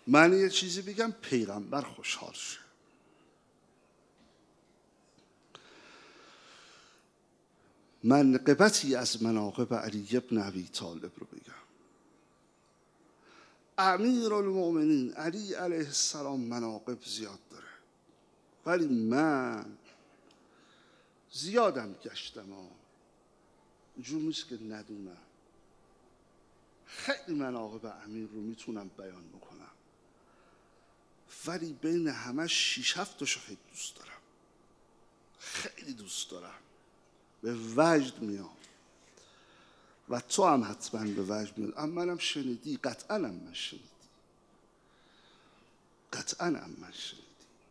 من یه چیزی بگم پیغمبر خوشحال شه. منقبتی از مناقب علی ابن ابی طالب رو بگم. امیرالمؤمنین علی علیه السلام مناقب زیاد داره، ولی من زیادم گشتم اینجور نیست که ندونم. خیلی مناقب امیر رو میتونم بیان بکنم، ولی بین همه 6-7 تاشو خیلی دوست دارم، خیلی دوست دارم. به وجد میام و تو هم حتما به وجد میاد. اما منم شنیدی، قطعا هم من شنیدی، قطعا هم من شنیدی.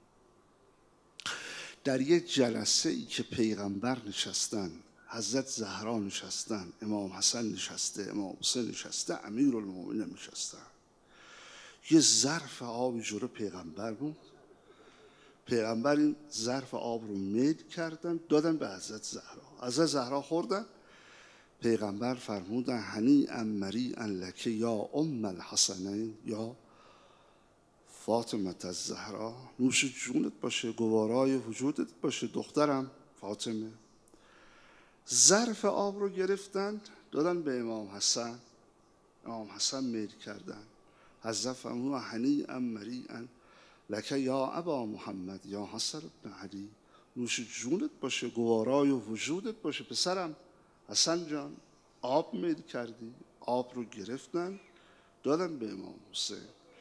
در یک جلسه ای که پیغمبر نشستن، حضرت زهرا نشستن، امام حسن نشسته، امام حسین نشسته، امیرالمومنین نشستن، یه ظرف آب جلو پیغمبر بود. پیغمبر این ظرف آب رو میل کردن دادن به حضرت زهرا. حضرت زهرا خوردن. پیغمبر فرمودن هنیئا مریئا لک یا ام الحسنین یا فاطمه الزهرا، نوش جونت باشه، گوارای وجودت باشه دخترم فاطمه. ظرف آب رو گرفتن دادن به امام حسن. امام حسن میل کردن. حضرت فرمودن هنیئا مریئا لک یا ابا محمد یا حسن بن علی، نوش جونت باشه، گوارای وجودت باشه پسرم حسن جان. آب میل کردی، آب رو گرفتن دادن به امام حسین.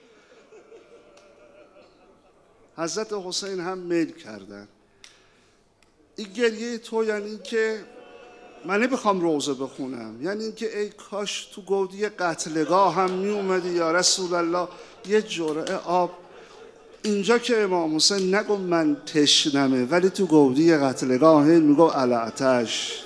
حضرت حسین هم میل کردن. این گریه تو یعنی که من نمیخوام روزه بخونم، یعنی اینکه ای کاش تو گودی قتلگاه هم می اومدی یا رسول الله، یه جرعه آب اینجا که امام حسین نگو من تشنمه، ولی تو گودی قتلگاه میگو علاتش.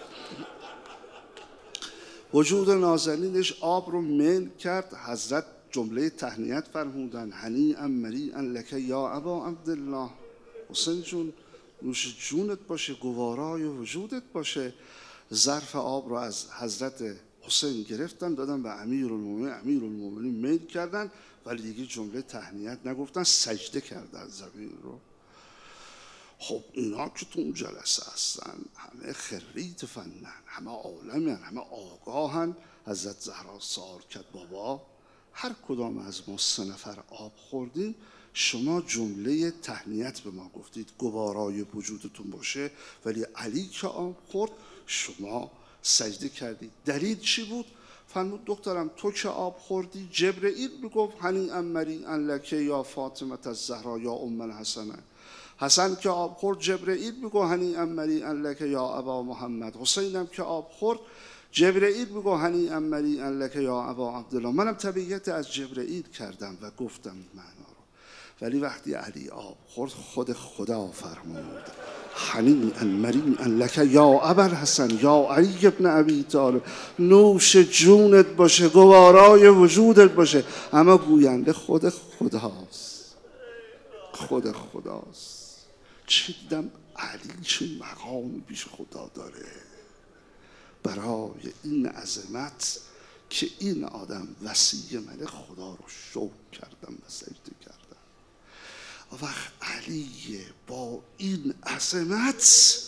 وجود نازنینش آب رو میل کرد. حضرت جمله تهنیت فرمودن هنیئا مریئا لک یا ابا عبدالله، حسین جون نوش جونت باشه، گوارای وجودت باشه. ظرف آب رو از حضرت حسین گرفتن دادن به امیرالمومنین. امیرالمومنین میل کردن ولی دیگه جمله تهنیت نگفتن، سجده کردن زمین رو. خب اینا که تو اون جلسه هستن همه خریت فنن، همه عالمن، همه آگاهن. حضرت زهرا سوال کرد بابا هر کدام از ما 3 نفر آب خوردیم، شما جمله تهنیت به ما گفتید گوارای وجودتون باشه، ولی علی که آب خورد شما سجده کردید، دلیل چی بود؟ فرمود دخترم تو که آب خوردی جبرئیل میگفت هنیئا مریئا لک یا فاطمه الزهرا یا ام الحسنین. حسن که آب خورد جبرئیل میگو هنیئا مریئا لک یا ابا محمد. حسینم که آب خورد جبرئیل میگو هنیئا مریئا لک یا ابا عبدالله. منم تبعیت از جبرئیل کردم و گفتم معنا رو، ولی وقتی علی آب خورد خود خدا فرمود هنیئا مریئا لک یا ابا الحسن یا علی ابن ابی طالب، نوش جونت باشه، گوارای وجودت باشه. اما گوینده خود خداست، خود خداست. چه دیدم علی چه مقامی پیش خدا داره برای این عظمت که این آدم وصی ملک خدا رو شوق کردم و سجده کردم. وقت علی با این عظمت،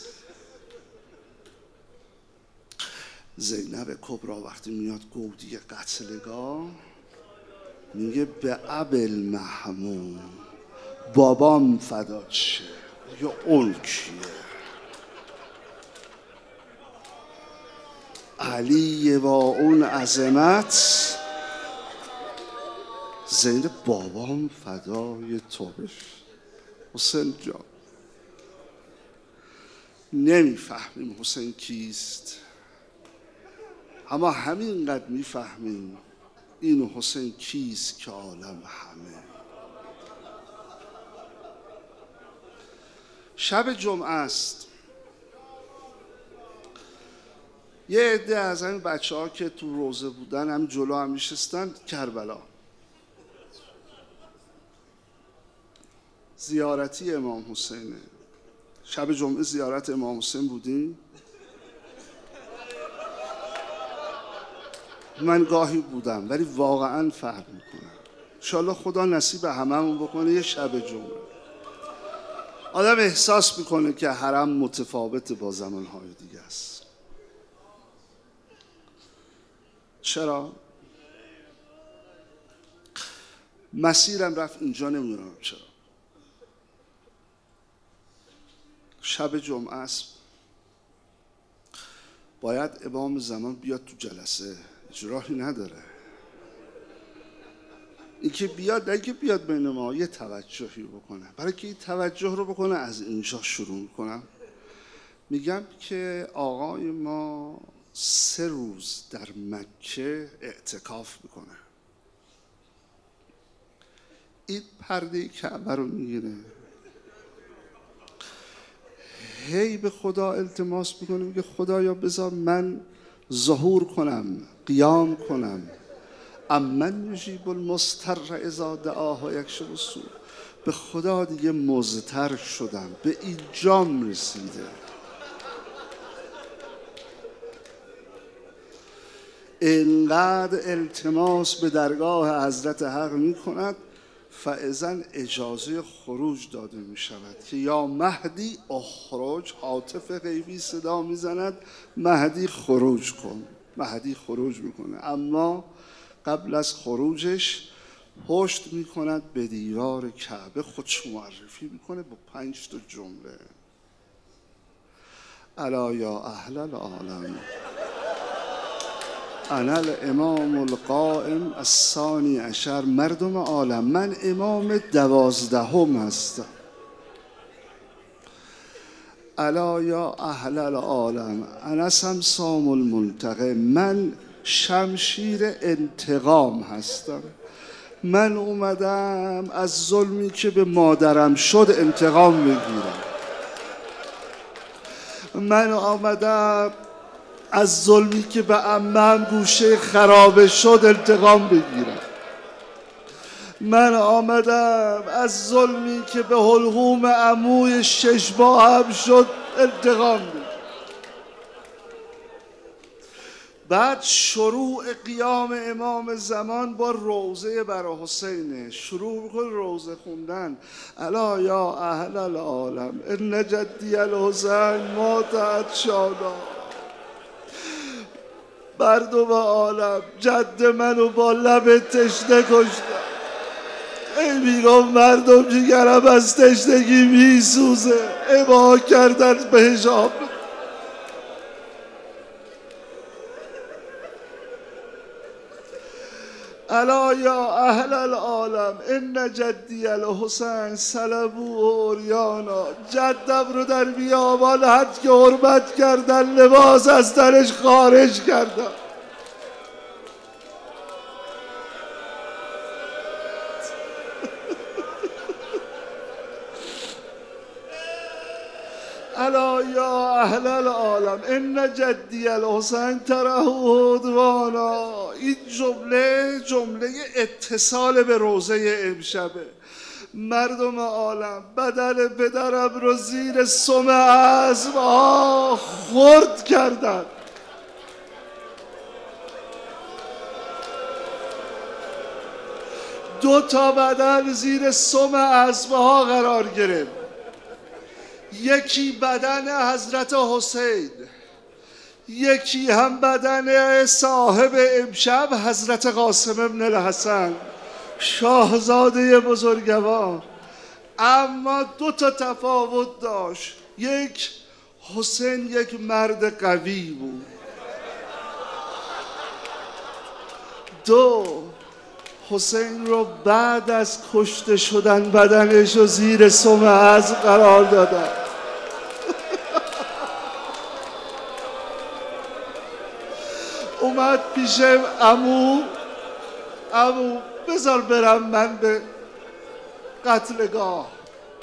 زینب کبرا وقتی میاد گودی قتلگاه میگه به ابل محمود بابام فدات شه. یا اون کیه؟ علی با اون عظمت. زینب بابام فدای تو بشه. حسین جان نمیفهمیم حسین کیست، اما همینقدر میفهمیم این حسین کیست که عالم همه. شب جمعه است. یه عده از همین بچه ها که تو روزه بودن هم جلو هم میشستن کربلا، زیارتی امام حسینه. شب جمعه زیارت امام حسین بودیم. من گاهی بودم ولی واقعا فرق میکنم. انشاءالله خدا نصیب هممون بکنه یه شب جمعه. آدم احساس میکنه که حرم متفاوت با زمانهای دیگه است. چرا؟ مسیرم رفت اینجا، نمیدونم چرا. شب جمعه است، باید امام زمان بیاد تو جلسه، اجراحی نداره. این که بیاد، نه که بیاد بین ما یه توجهی بکنه. برای که این توجه رو بکنه از اینجا شروع کنم. میگم که آقای ما 3 روز در مکه اعتکاف میکنه. این پرده کعبه رو میگیره، هی به خدا التماس میکنه، میگه خدایا بذار من ظهور کنم، قیام کنم. امن یجیب المضطر اذا دعاه و یکشف السوء. به خدا دیگه مضطر شدم، به اینجام رسیده. اینقدر التماس به درگاه حضرت حق میکند، فاذا اجازه خروج داده می شود که یا مهدی اخرج. هاتف غیبی صدا میزند مهدی خروج کن. مهدی خروج میکنه، اما قبل از خروجش پشت میکند به دیوار کعبه، خودش معرفی میکنه با 5 تا جمله: الا یا اهل العالم انا الامام القائم الثانی عشر. مردم عالم، من امام 12 هستم. الا یا اهل العالم انا سمسام المنتقم. من شمشیر انتقام هستم. من اومدم از ظلمی که به مادرم شد انتقام بگیرم. من آمدم از ظلمی که به عمم گوشه خرابه شد انتقام بگیرم. من آمدم از ظلمی که به حلقوم عموی 6 باهم شد انتقام بگیرم. بعد شروع قیام امام زمان با روضه برای حسینه. شروع میکنه روضه خوندن: الا یا اهل العالم ان جدی الحسین مات شادا. مردم عالم، جد منو با لب تشنه کشتن. ای میگم مردم جگرم از تشنگی میسوزه، ابا کردن به حجاب. الا یا اهل العالم ان جدی الحسین صلبوه عریانا. جدم رو در بیابان حد که حرمت کردن، لباس از درش خارج کردن. الا یا اهل العالم ان جدی الحسین ترهو عدوانا. این جمله اتصال به روضه امشبه. مردم عالم، بدن پدرم رو زیر سم اسب‌ها خرد کردن. دو تا بدن زیر سم اسب‌ها قرار گرفت. یکی بدن حضرت حسین، یکی هم بدن صاحب امشب حضرت قاسم ابن الحسن، شاهزاده بزرگوار. اما 2 تا تفاوت داشت: یک، حسین یک مرد قوی بود. 2، حسین رو بعد از کشته شدن بدنش رو زیر سم اسب قرار دادن. اومد پیش عمو بذار برم من به قتلگاه.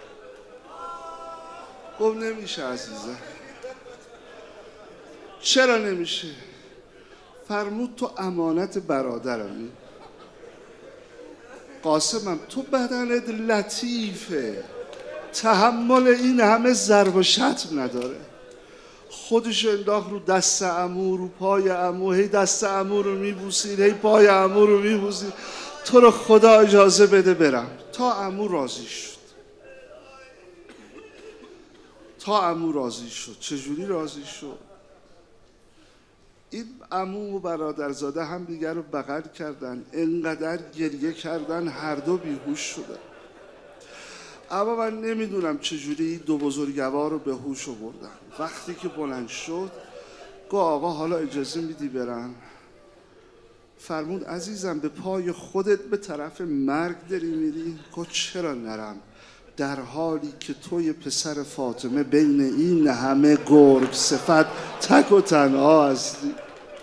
گفت نمیشه عزیزم. چرا نمیشه؟ فرمود تو امانت برادرمی. قاسمم تو بدنت لطیفه، تحمل این همه ضرب و شتم نداره. خودش انداخت رو دست عمو، رو پای عمو، هی دست عمو رو میبوسید، هی پای عمو رو میبوسید. تو رو خدا اجازه بده برم. تا عمو راضی شد. چجوری راضی شد؟ این عمو و برادرزاده هم دیگر رو بغل کردن، انقدر گریه کردن هر دو بیهوش شدن. اما من نمیدونم چجوری دو بزرگوار رو به هوش آوردن. وقتی که بلند شد گفت آقا حالا اجازه میدی برم؟ فرمود عزیزم به پای خودت به طرف مرگ داری میری؟ گفت چرا نرم در حالی که توی پسر فاطمه بین این همه گرگ صفت تک و تنها هستی.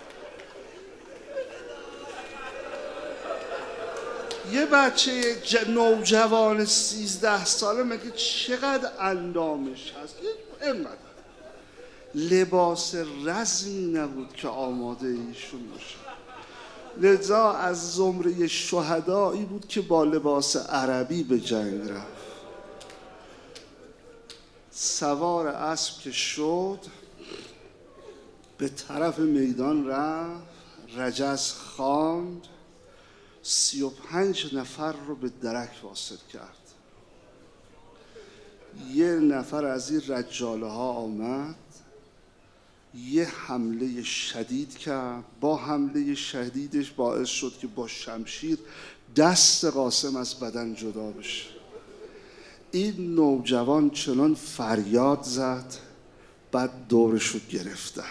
یه بچه نوجوان 13 ساله مگه چقدر اندامش هست؟ اینقدر لباس رزمی نبود که آماده ایشون باشه. لذا از زمره شهدایی بود که با لباس عربی به جنگ رفت. سوار اسب که شد به طرف میدان رفت، رجز خواند، 35 نفر رو به درک واصل کرد. یه نفر از این رجاله ها آمد، یه حمله شدید کرد. با حمله شدیدش باعث شد که با شمشیر دست قاسم از بدن جدا بشه. این نوجوان چنان فریاد زد، بعد دورش رو گرفتن.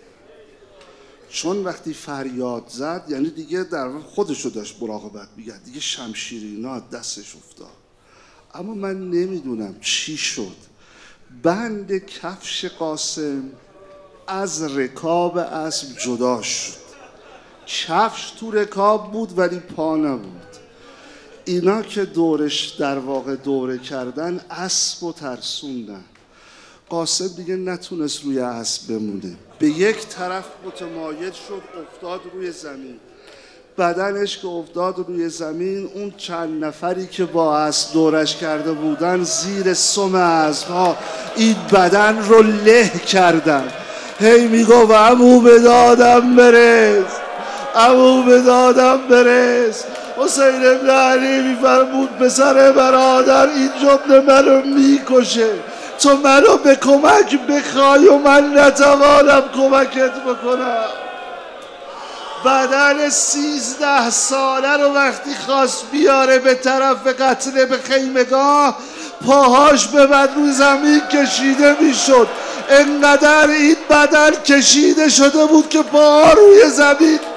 چون وقتی فریاد زد یعنی دیگه در خودش رو داشت مراقبت می‌کرد، دیگه شمشیر اینا دستش افتاد. اما من نمیدونم چی شد، بند کفش قاسم از رکاب اسب جدا شد. کفش تو رکاب بود ولی پا نبود. اینا که دورش در واقع دوره کردن اسب و ترسوندن. قاسم دیگه نتونست روی اسب بمونه، به یک طرف متمایل شد، افتاد روی زمین. بدنش که افتاد روی زمین، اون چند نفری که با اسب دورش کرده بودن زیر سم اسب‌ها این بدن رو له کردن. هی میگفت عمو به دادم برس، عمو به دادم برس. حسین بن علی میفرمود پسر برادر این جمله منو میکشه. تو منو به کمک بخوای و من نتوانم کمکت بکنم. بدن 13 ساله رو وقتی خواست بیاره به طرف قتل به خیمگاه، پاهاش به من رو زمین کشیده میشد. انقدر این بدن کشیده شده بود که پاها روی زمین